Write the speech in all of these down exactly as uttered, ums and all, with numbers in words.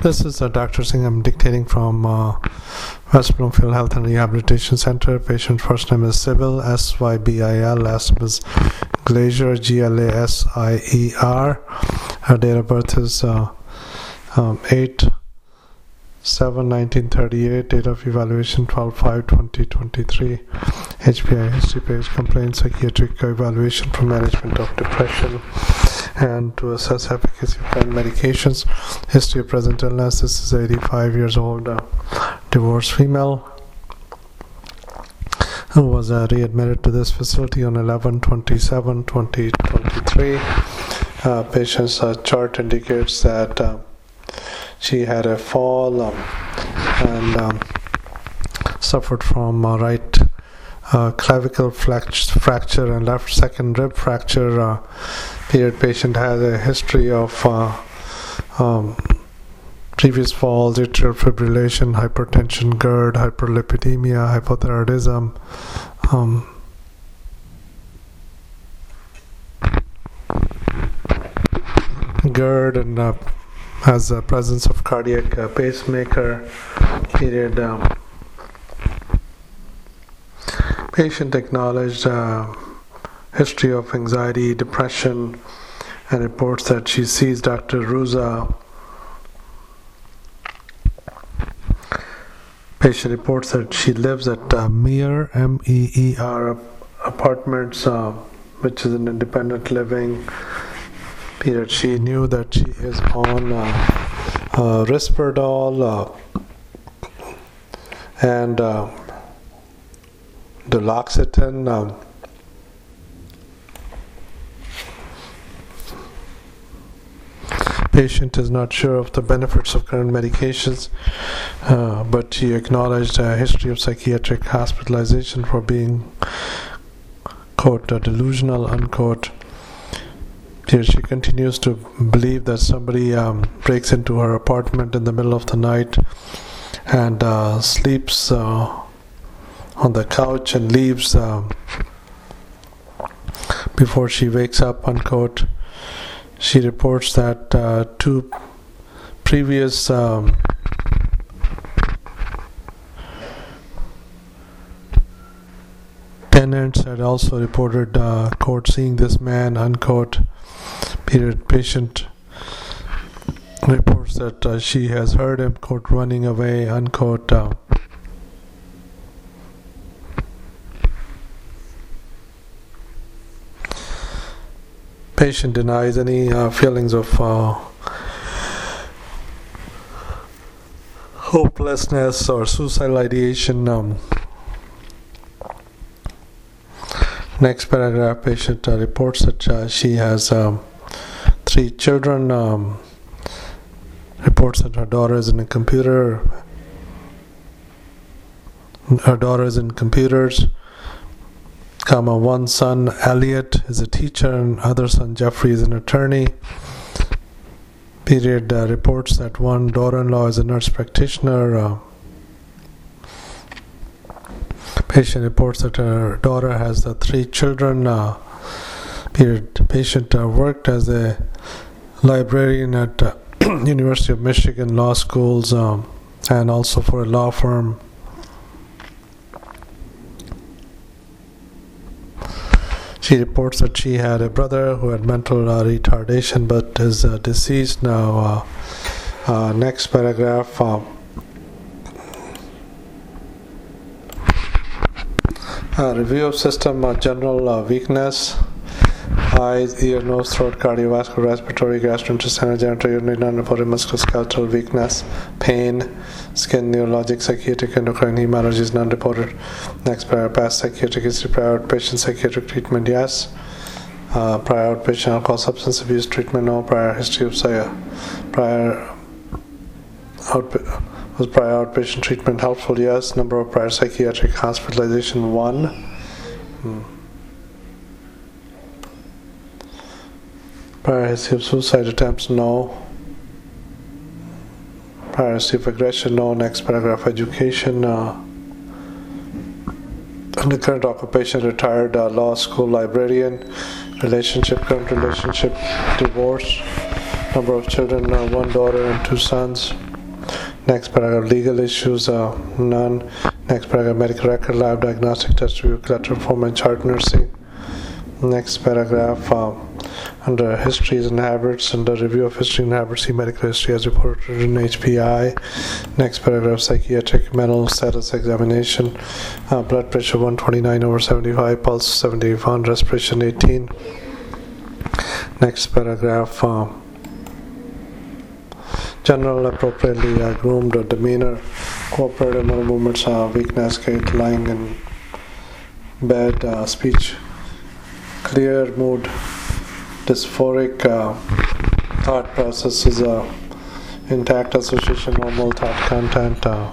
This is uh, Doctor Singh. I'm dictating from uh, West Bloomfield Health and Rehabilitation Center. Patient first name is Sybil, S Y B I L. Last name is Glazier, G L A S I E R. Her date of birth is uh, um, eight seven nineteen thirty-eight. Date of evaluation twelve five twenty twenty-three. H P I history page, complaint, psychiatric evaluation for management of depression and to assess efficacy of current medications. History of present illness. This is eighty-five years old, uh, divorced female who was uh, readmitted to this facility on eleven twenty-seven twenty twenty-three. Uh, patient's uh, chart indicates that uh, she had a fall um, and um, suffered from uh, right uh, clavicle flact- fracture and left second rib fracture. Uh, period patient has a history of uh, um, previous falls, atrial fibrillation, hypertension, GERD, hyperlipidemia, hypothyroidism. Um, GERD and uh, has a presence of cardiac uh, pacemaker. Period. Um, patient acknowledged uh, history of anxiety, depression, and reports that she sees Doctor Ruza. Patient reports that she lives at uh, Meer, M E E R Apartments, uh, which is an independent living. Period. She knew that she is on uh, uh, Risperdal uh, and uh, duloxetine. Um, patient is not sure of the benefits of current medications, uh, but she acknowledged a history of psychiatric hospitalization for being, quote, uh, delusional, unquote. Here she continues to believe that somebody um, breaks into her apartment in the middle of the night and uh, sleeps uh, on the couch and leaves um, before she wakes up, unquote. She reports that uh, two previous um, tenants had also reported, uh, quote, seeing this man, unquote. Period. Patient reports that uh, she has heard him, quote, running away, unquote. Uh, patient denies any uh, feelings of uh, hopelessness or suicidal ideation. Um, next paragraph, patient uh, reports that uh, she has um, three children, um, reports that her daughter is in a computer, her daughter is in computers, comma, one son, Elliot, is a teacher, and other son, Jeffrey, is an attorney. Period. Uh, reports that one daughter-in-law is a nurse practitioner. Uh, patient reports that her daughter has uh, three children. Uh, period. Patient uh, worked as a librarian at uh, University of Michigan Law Schools um, and also for a law firm. She reports that she had a brother who had mental uh, retardation but is uh, deceased now. Uh, uh, next paragraph. Uh, uh, review of system uh, general uh, weakness. Eyes, ear, nose, throat, cardiovascular, respiratory, gastrointestinal, genitourinary, non-reported musculoskeletal weakness, pain, skin, neurologic, psychiatric, endocrine, heme allergies, non-reported. Next, prior past psychiatric history, prior outpatient psychiatric treatment, yes. Uh, prior outpatient alcohol substance abuse treatment, no. Prior history of psy- prior outpa- was prior outpatient treatment helpful, yes. Number of prior psychiatric hospitalization, one. Hmm. Prior history of suicide attempts, no. Prior history of aggression, no. Next paragraph, education. Uh, under current occupation, retired uh, law school librarian. Relationship, current relationship, divorce. Number of children, uh, one daughter and two sons. Next paragraph, legal issues, uh, none. Next paragraph, medical record, lab diagnostic test review, collateral form, and chart nursing. Next paragraph, uh, under histories and habits, under review of history and habits, see medical history as reported in H P I. Next paragraph, psychiatric mental status examination, uh, blood pressure one twenty-nine over seventy-five, pulse seventy-one, respiration eighteen. Next paragraph, uh, general appropriately uh, groomed or demeanor, cooperative motor movements, uh, weakness, gait, lying in bed, uh, speech clear, mood dysphoric, uh, thought processes, uh, intact association, normal thought content, uh,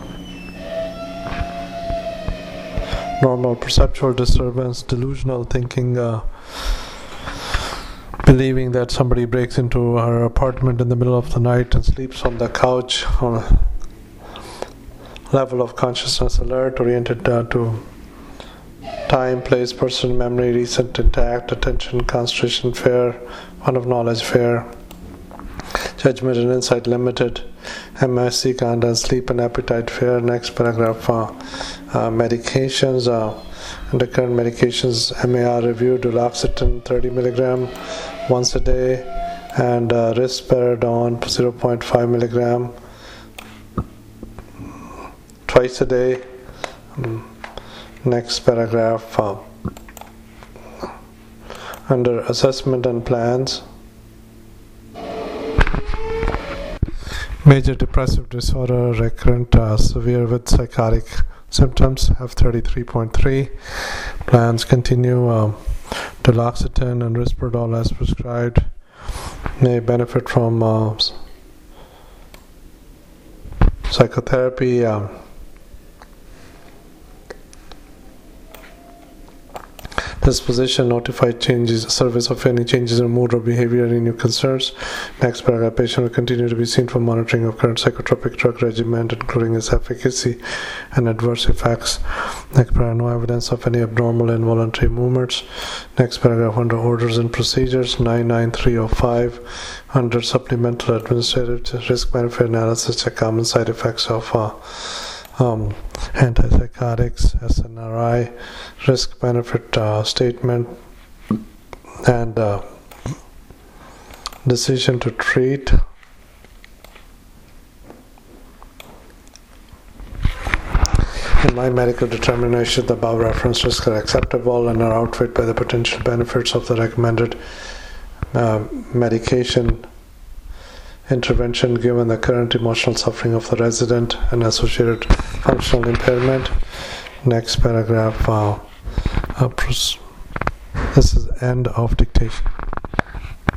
normal perceptual disturbance, delusional thinking, uh, believing that somebody breaks into her apartment in the middle of the night and sleeps on the couch, on a level of consciousness alert, oriented uh, to time, place, person, memory, recent, intact, attention, concentration, fair, one of knowledge, fair, judgment and insight, limited, M S C, and sleep and appetite, fair. Next paragraph, uh, uh, medications, uh, under current medications, M A R review, duloxetine thirty milligram once a day, and uh, risperidone zero point five milligram twice a day. Um, Next paragraph, uh, under assessment and plans, major depressive disorder, recurrent, uh, severe with psychotic symptoms, F thirty-three point three. Plans continue, uh, duloxetine and risperidone as prescribed, may benefit from uh, psychotherapy. Um, Disposition, notify changes, service of any changes in mood or behavior, any new concerns. Next paragraph, patient will continue to be seen for monitoring of current psychotropic drug regimen, including its efficacy and adverse effects. Next paragraph, no evidence of any abnormal involuntary movements. Next paragraph, under orders and procedures, nine nine three oh five, under supplemental administrative risk-benefit analysis, check common side effects of uh, Um, antipsychotics, S N R I, risk-benefit uh, statement, and uh, decision to treat. In my medical determination, the above reference risks are acceptable and are outweighed by the potential benefits of the recommended uh, medication intervention given the current emotional suffering of the resident and associated functional impairment. Next paragraph, uh, uh, this is end of dictation.